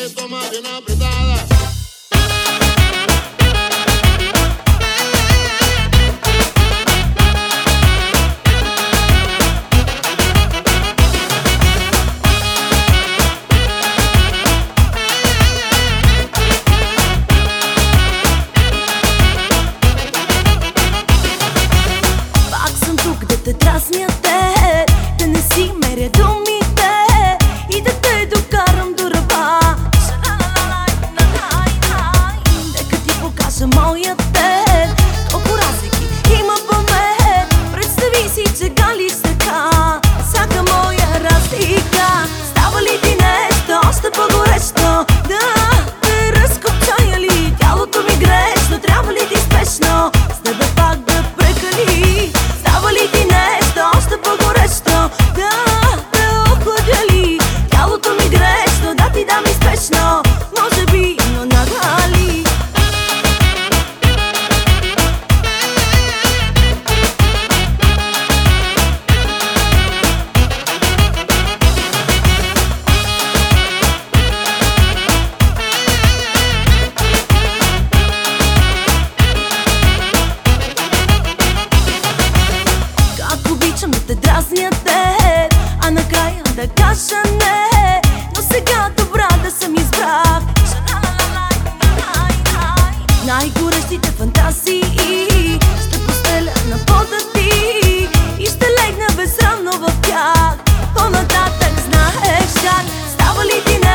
toma bien apretadas. Дразня те, да не си меря думите и да те докарам до ръба. Нека ти покажа моя теб, колко разлики има по мен. Представи си, че галиш така всяка моя разлика. Става ли ти нещо още по-горещо? Да те разкопчая ли тялото ми грешно? Трябва ли ти спешно с тебе пак да прекали? Става ли ти още по-горещо? Да те охладя ли тялото ми грешно? Да ти дам и спешно, може би, но надали. Да те дразня те, а накрая да кажа не. Но сега добра да съм избрах най-горещите фантазии. Ще постеля на пода ти и ще легна безсрамно в тях. По-нататък знаеш как. Става ли ти не